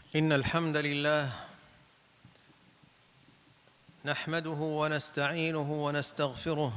إن الحمد لله نحمده ونستعينه ونستغفره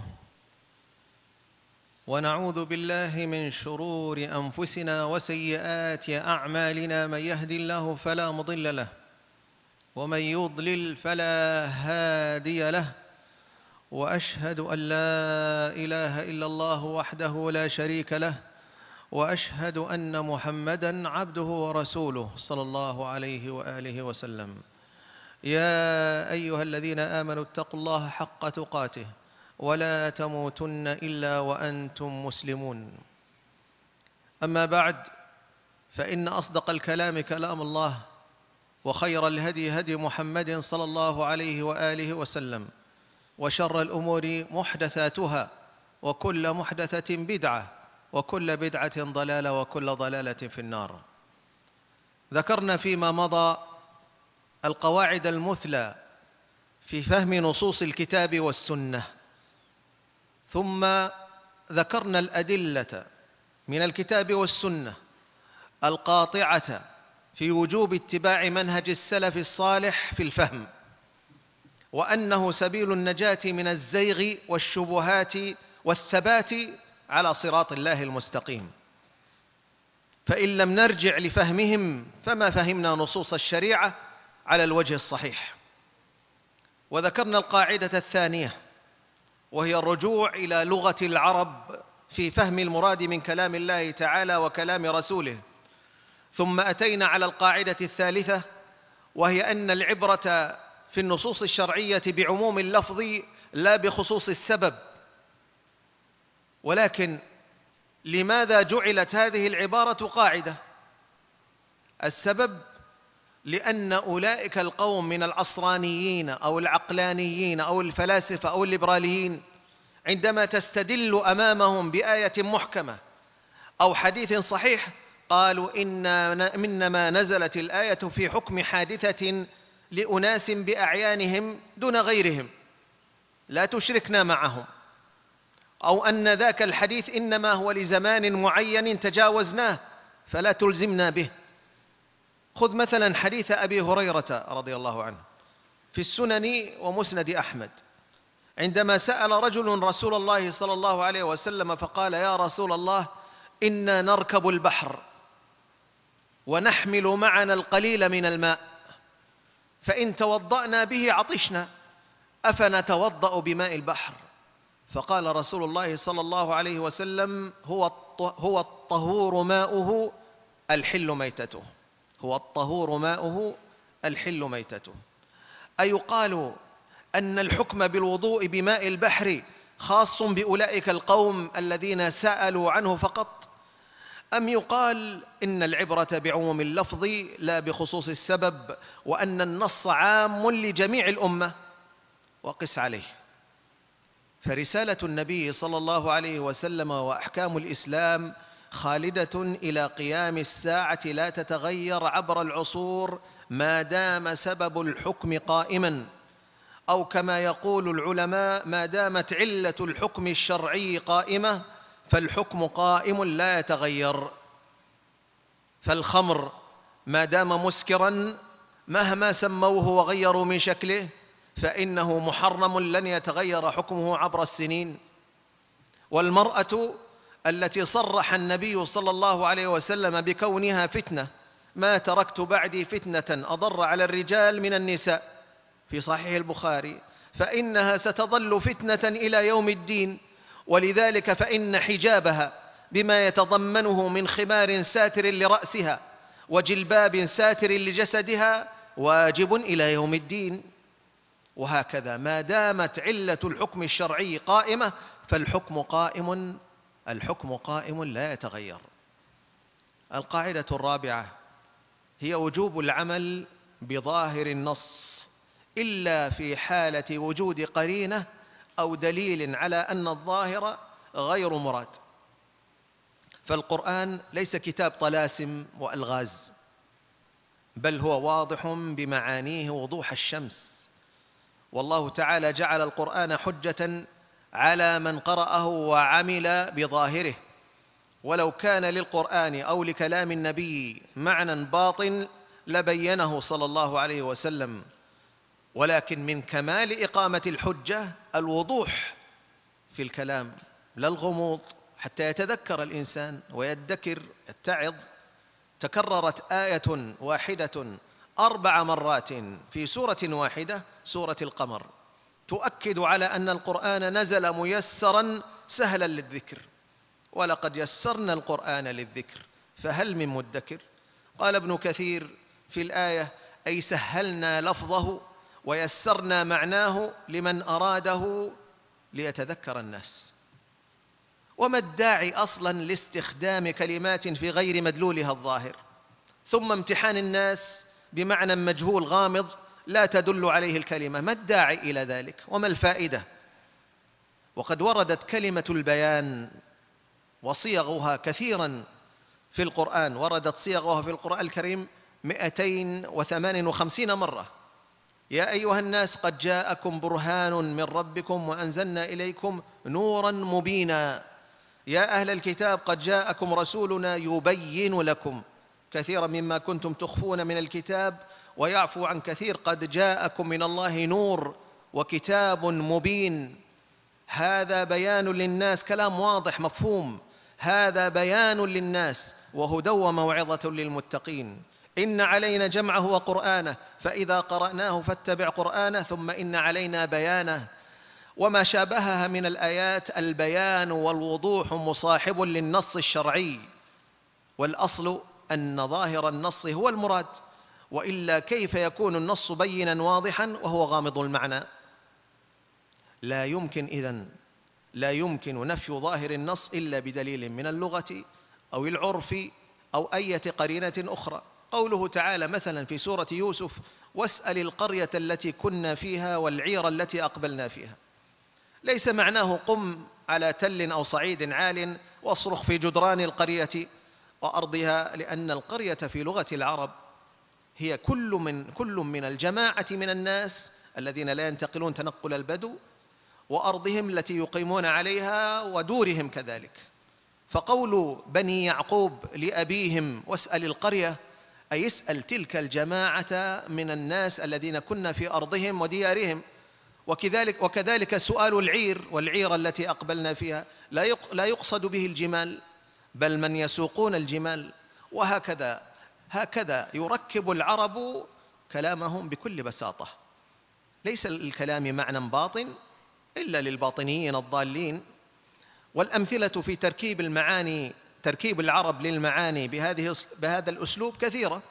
ونعوذ بالله من شرور أنفسنا وسيئات أعمالنا. من يهد الله فلا مضل له ومن يضلل فلا هادي له، وأشهد أن لا إله إلا الله وحده لا شريك له، وأشهد أن محمدًا عبده ورسوله صلى الله عليه وآله وسلم. يا أيها الذين آمنوا اتقوا الله حق تقاته ولا تموتن إلا وأنتم مسلمون. أما بعد، فإن أصدق الكلام كلام الله، وخير الهدي هدي محمد صلى الله عليه وآله وسلم، وشر الأمور محدثاتها، وكل محدثة بدعة، وكل بدعة ضلالة، وكل ضلالة في النار. ذكرنا فيما مضى القواعد المثلى في فهم نصوص الكتاب والسنة، ثم ذكرنا الأدلة من الكتاب والسنة القاطعة في وجوب اتباع منهج السلف الصالح في الفهم، وأنه سبيل النجاة من الزيغ والشبهات والثبات على صراط الله المستقيم. فإن لم نرجع لفهمهم فما فهمنا نصوص الشريعة على الوجه الصحيح. وذكرنا القاعدة الثانية، وهي الرجوع إلى لغة العرب في فهم المراد من كلام الله تعالى وكلام رسوله. ثم أتينا على القاعدة الثالثة، وهي أن العبرة في النصوص الشرعية بعموم اللفظ لا بخصوص السبب. ولكن لماذا جعلت هذه العبارة قاعدة؟ السبب لأن أولئك القوم من العصرانيين أو العقلانيين أو الفلاسفة أو الليبراليين، عندما تستدل أمامهم بآية محكمة أو حديث صحيح، قالوا إنما نزلت الآية في حكم حادثة لأناس بأعيانهم دون غيرهم، لا تشركنا معهم، أو أن ذاك الحديث إنما هو لزمان معين تجاوزناه فلا تلزمنا به. خذ مثلا حديث أبي هريرة رضي الله عنه في السنن ومسند أحمد، عندما سأل رجل رسول الله صلى الله عليه وسلم فقال: يا رسول الله، إنا نركب البحر ونحمل معنا القليل من الماء، فإن توضأنا به عطشنا، أفنتوضأ بماء البحر؟ فقال رسول الله صلى الله عليه وسلم: هو الطهور ماؤه الحل ميتته. هو الطهور ماؤه الحل ميتته. أيقال أن الحكم بالوضوء بماء البحر خاص بأولئك القوم الذين سألوا عنه فقط، أم يقال إن العبرة بعموم اللفظ لا بخصوص السبب، وأن النص عام لجميع الأمة؟ وقس عليه. فرسالة النبي صلى الله عليه وسلم وأحكام الإسلام خالدة إلى قيام الساعة، لا تتغير عبر العصور ما دام سبب الحكم قائما، أو كما يقول العلماء: ما دامت علة الحكم الشرعي قائمة فالحكم قائم لا يتغير. فالخمر ما دام مسكرا مهما سموه وغيروا من شكله فإنه محرم لن يتغير حكمه عبر السنين. والمرأة التي صرح النبي صلى الله عليه وسلم بكونها فتنة: ما تركت بعدي فتنة أضر على الرجال من النساء، في صحيح البخاري، فإنها ستظل فتنة إلى يوم الدين. ولذلك فإن حجابها بما يتضمنه من خمار ساتر لرأسها وجلباب ساتر لجسدها واجب إلى يوم الدين. وهكذا ما دامت علة الحكم الشرعي قائمة فالحكم قائم، الحكم قائم لا يتغير. القاعدة الرابعة هي وجوب العمل بظاهر النص إلا في حالة وجود قرينة أو دليل على أن الظاهر غير مراد. فالقرآن ليس كتاب طلاسم وألغاز، بل هو واضح بمعانيه وضوح الشمس. والله تعالى جعل القرآن حجة على من قرأه وعمل بظاهره. ولو كان للقرآن أو لكلام النبي معنى باطن لبينه صلى الله عليه وسلم، ولكن من كمال إقامة الحجة الوضوح في الكلام لا الغموض، حتى يتذكر الإنسان ويدكر يتعظ. تكررت آية واحدة 4 مرات في سورة واحدة، سورة القمر، تؤكد على أن القرآن نزل ميسرا سهلا للذكر. ولقد يسرنا القرآن للذكر فهل من مدكر. قال ابن كثير في الآية: أي سهلنا لفظه ويسرنا معناه لمن أراده ليتذكر الناس. وما الداعي أصلا لاستخدام كلمات في غير مدلولها الظاهر، ثم امتحان الناس بمعنى مجهول غامض لا تدل عليه الكلمة؟ ما الداعي إلى ذلك وما الفائدة؟ وقد وردت كلمة البيان وصيغها كثيرا في القرآن، وردت صيغها في القرآن الكريم 258 مرة. يا أيها الناس قد جاءكم برهان من ربكم وأنزلنا إليكم نورا مبينا. يا أهل الكتاب قد جاءكم رسولنا يبين لكم كثيرا مما كنتم تخفون من الكتاب ويعفو عن كثير. قد جاءكم من الله نور وكتاب مبين. هذا بيان للناس، كلام واضح مفهوم. هذا بيان للناس وهدى وموعظة للمتقين. إن علينا جمعه وقرآنه فإذا قرأناه فاتبع قرآنه ثم إن علينا بيانه. وما شابهها من الآيات البيان والوضوح مصاحب للنص الشرعي، والأصل أن ظاهر النص هو المراد، وإلا كيف يكون النص بينا واضحا وهو غامض المعنى؟ لا يمكن إذن، لا يمكن نفي ظاهر النص إلا بدليل من اللغة أو العرف أو أي قرينة أخرى. قوله تعالى مثلا في سورة يوسف: واسأل القرية التي كنا فيها والعير التي أقبلنا فيها، ليس معناه قم على تل أو صعيد عال واصرخ في جدران القرية وأرضها، لأن القرية في لغة العرب هي كل من الجماعة من الناس الذين لا ينتقلون تنقل البدو، وأرضهم التي يقيمون عليها، ودورهم كذلك. فقول بني يعقوب لأبيهم واسأل القرية أي اسأل تلك الجماعة من الناس الذين كنا في أرضهم وديارهم. وكذلك سؤال العير والعير التي أقبلنا فيها لا يقصد به الجمال بل من يسوقون الجمال. هكذا يركب العرب كلامهم بكل بساطة. ليس الكلام معنى باطن إلا للباطنيين الضالين. والأمثلة في تركيب المعاني، تركيب العرب للمعاني بهذا الأسلوب كثيرة.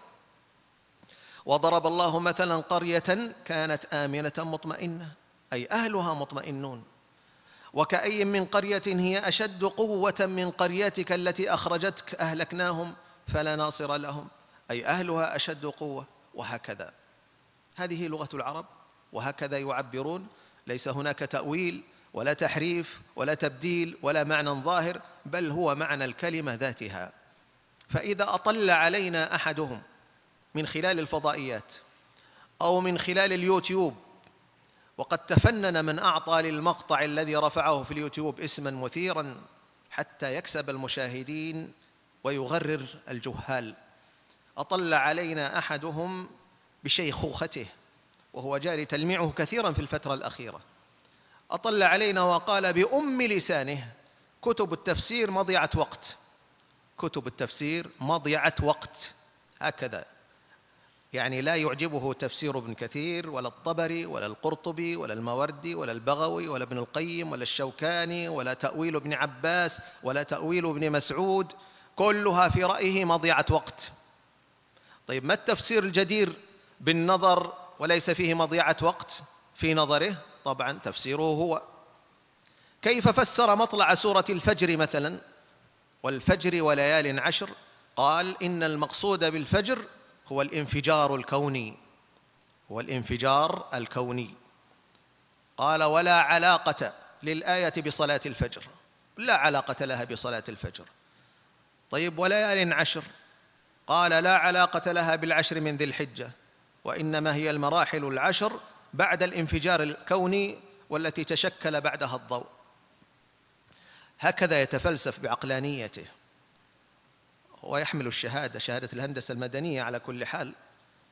وضرب الله مثلا قرية كانت آمنة مطمئنة، أي أهلها مطمئنون. وكأي من قرية هي أشد قوة من قريتك التي أخرجتك أهلكناهم فلا ناصر لهم، أي أهلها أشد قوة. وهكذا هذه لغة العرب، وهكذا يعبرون. ليس هناك تأويل ولا تحريف ولا تبديل ولا معنى ظاهر، بل هو معنى الكلمة ذاتها. فإذا أطل علينا أحدهم من خلال الفضائيات أو من خلال اليوتيوب، وقد تفنن من أعطى للمقطع الذي رفعه في اليوتيوب اسما مثيرا حتى يكسب المشاهدين ويغرر الجهال. أطل علينا أحدهم بشيخوخته، وهو جاري تلميعه كثيرا في الفترة الأخيرة. أطل علينا وقال بأم لسانه: كتب التفسير مضيعة وقت، كتب التفسير مضيعة وقت. هكذا يعني لا يعجبه تفسير ابن كثير ولا الطبري ولا القرطبي ولا الماوردي ولا البغوي ولا ابن القيم ولا الشوكاني ولا تأويل ابن عباس ولا تأويل ابن مسعود، كلها في رأيه مضيعة وقت. طيب ما التفسير الجدير بالنظر وليس فيه مضيعة وقت في نظره؟ طبعا تفسيره هو. كيف فسر مطلع سورة الفجر مثلا: والفجر وليال عشر؟ قال إن المقصود بالفجر هو الانفجار الكوني، هو الانفجار الكوني. قال ولا علاقة للآية بصلاة الفجر، لا علاقة لها بصلاة الفجر. طيب وليال عشر؟ قال لا علاقة لها بالعشر من ذي الحجة، وإنما هي المراحل العشر بعد الانفجار الكوني والتي تشكل بعدها الضوء. هكذا يتفلسف بعقلانيته، ويحمل الشهادة، شهادة الهندسة المدنية على كل حال،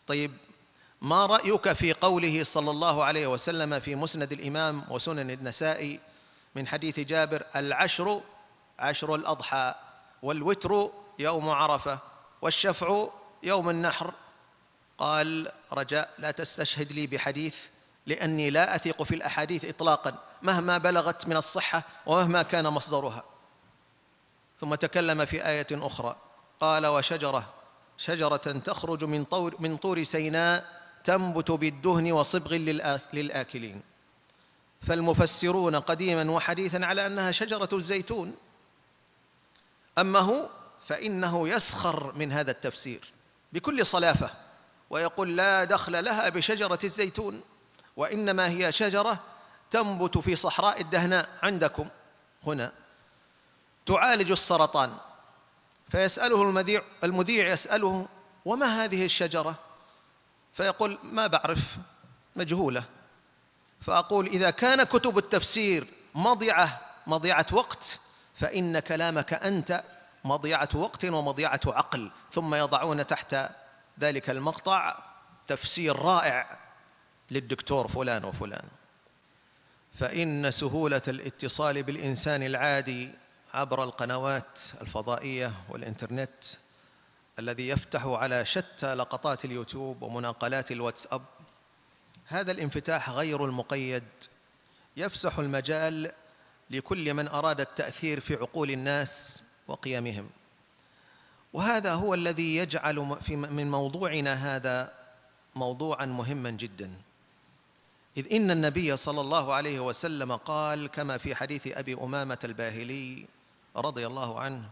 طيب، ما رأيك في قوله صلى الله عليه وسلم في مسند الإمام وسنن النسائي من حديث جابر: العشر عشر الأضحى، والوتر يوم عرفة، والشفع يوم النحر؟ قال: رجاء لا تستشهد لي بحديث، لأني لا أثق في الأحاديث إطلاقا مهما بلغت من الصحة ومهما كان مصدرها. ثم تكلم في آية أخرى قال: شجرة تخرج من طور سيناء تنبت بالدهن وصبغ للآكلين. فالمفسرون قديما وحديثا على أنها شجرة الزيتون. أما هو فإنه يسخر من هذا التفسير بكل صلافة، ويقول: لا دخل لها بشجرة الزيتون، وإنما هي شجرة تنبت في صحراء الدهناء عندكم هنا تعالج السرطان. فيسأله المذيع يسأله: وما هذه الشجرة؟ فيقول: ما بعرف، مجهولة. فأقول: إذا كان كتب التفسير مضيعة وقت، فإن كلامك أنت مضيعة وقت ومضيعة عقل. ثم يضعون تحت ذلك المقطع تفسير رائع للدكتور فلان وفلان. فإن سهولة الاتصال بالإنسان العادي عبر القنوات الفضائية والإنترنت، الذي يفتح على شتى لقطات اليوتيوب ومناقلات الواتساب، هذا الانفتاح غير المقيد يفسح المجال لكل من أراد التأثير في عقول الناس وقيمهم. وهذا هو الذي يجعل من موضوعنا هذا موضوعا مهما جدا، إذ إن النبي صلى الله عليه وسلم قال كما في حديث أبي أمامة الباهلي رضي الله عنه: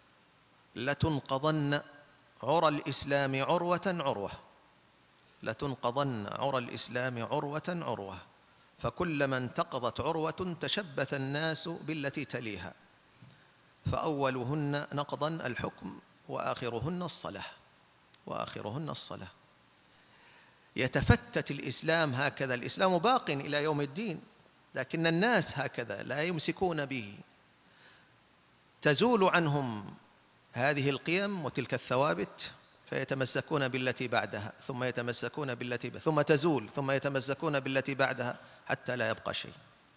لتنقضن عرى الإسلام عروة عروة، لتنقضن عرى الإسلام عروة عروة، فكلما انتقضت عروة تشبث الناس بالتي تليها، فأولهن نقضا الحكم وآخرهن الصلاة. يتفتت الإسلام هكذا، الإسلام باق إلى يوم الدين، لكن الناس هكذا لا يمسكون به، تزول عنهم هذه القيم وتلك الثوابت، فيتمسكون بالتي بعدها، ثم يتمسكون بالتي ثم تزول، ثم يتمسكون بالتي بعدها، حتى لا يبقى شيء.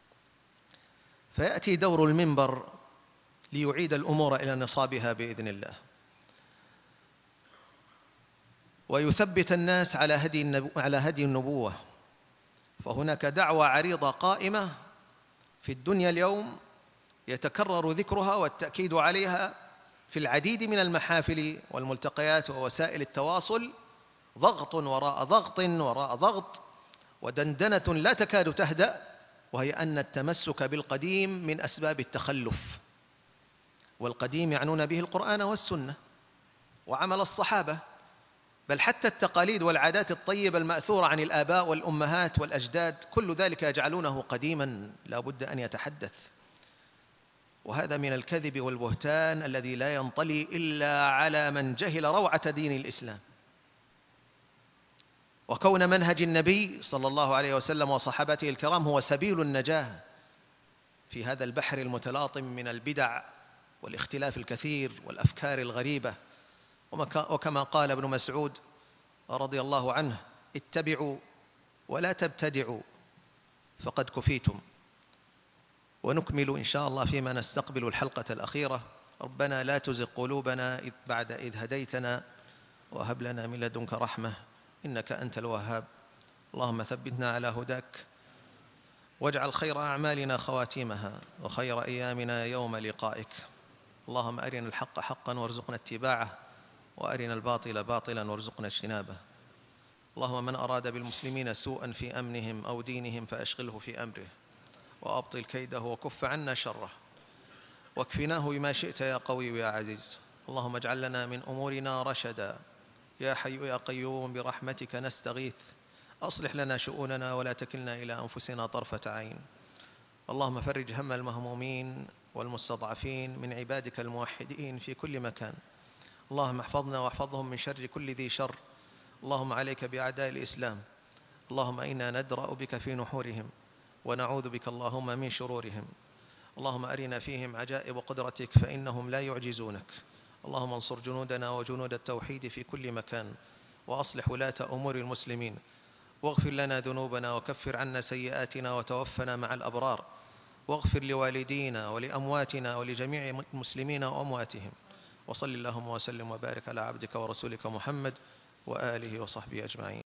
فيأتي دور المنبر ليعيد الأمور إلى نصابها بإذن الله، ويثبت الناس على هدي النبوة. فهناك دعوة عريضة قائمة في الدنيا اليوم يتكرر ذكرها والتأكيد عليها في العديد من المحافل والملتقيات ووسائل التواصل، ضغط وراء ضغط وراء ضغط، ودندنة لا تكاد تهدأ، وهي أن التمسك بالقديم من أسباب التخلف. والقديم يعنون به القرآن والسنة وعمل الصحابة، بل حتى التقاليد والعادات الطيبة المأثورة عن الآباء والأمهات والأجداد، كل ذلك يجعلونه قديما لا بد أن يتحدث. وهذا من الكذب والبهتان الذي لا ينطلي إلا على من جهل روعة دين الإسلام، وكون منهج النبي صلى الله عليه وسلم وصحابته الكرام هو سبيل النجاة في هذا البحر المتلاطم من البدع والاختلاف الكثير والأفكار الغريبة. وكما قال ابن مسعود رضي الله عنه: اتبعوا ولا تبتدعوا فقد كفيتم. ونكمل إن شاء الله فيما نستقبل الحلقة الأخيرة. ربنا لا تزغ قلوبنا بعد إذ هديتنا، وهب لنا من لدنك رحمة إنك أنت الوهاب. اللهم ثبتنا على هداك، واجعل خير أعمالنا خواتيمها، وخير أيامنا يوم لقائك. اللهم أرنا الحق حقا وارزقنا اتباعه، وأرنا الباطل باطلا وارزقنا اجتنابه. اللهم من أراد بالمسلمين سوءا في أمنهم أو دينهم فأشغله في أمره، وأبطل كيده وكف عنا شره، واكفناه بما شئت يا قوي يا عزيز. اللهم اجعل لنا من أمورنا رشدا، يا حي يا قيوم برحمتك نستغيث. أصلح لنا شؤوننا ولا تكلنا إلى أنفسنا طرفة عين. اللهم فرج هم المهمومين والمستضعفين من عبادك الموحدين في كل مكان. اللهم احفظنا واحفظهم من شر كل ذي شر. اللهم عليك بأعداء الإسلام. اللهم إنا ندرأ بك في نحورهم، ونعوذ بك اللهم من شرورهم. اللهم أرنا فيهم عجائب قدرتك فإنهم لا يعجزونك. اللهم انصر جنودنا وجنود التوحيد في كل مكان، وأصلح ولاة أمور المسلمين، واغفر لنا ذنوبنا وكفر عنا سيئاتنا وتوفنا مع الأبرار، واغفر لوالدينا ولأمواتنا ولجميع المسلمين وأمواتهم. وصل اللهم وسلم وبارك على عبدك ورسولك محمد وآله وصحبه أجمعين.